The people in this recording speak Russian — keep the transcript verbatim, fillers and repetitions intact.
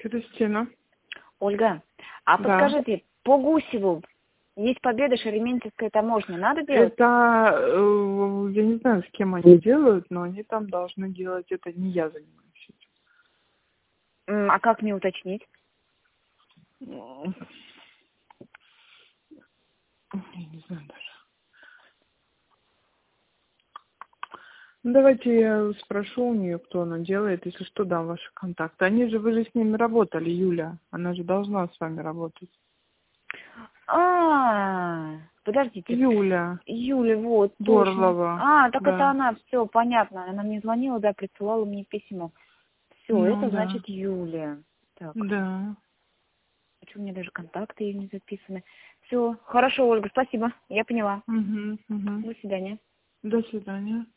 Кристина. Ольга, а Да. подскажите, по Гусеву есть победа Шереметьевская таможня, надо делать? Это, э, я не знаю, с кем они делают, но они там должны делать, это не я занимаюсь этим. М, А как мне уточнить? Я не знаю даже. Ну, давайте я спрошу у нее, кто она делает, если что, дам ваши контакты. Они же, вы же с ними работали, Юля. Она же должна с вами работать. А, подождите. Юля Юля, вот, точно. Горлова. А, так это Да. она, все, понятно. Она мне звонила, да, присылала мне письмо. Все, Ну, это да. значит Юлия. Так, Да. почему у меня даже контакты ее не записаны? Все, хорошо, Ольга, спасибо, я поняла. Угу, угу. До свидания. До свидания.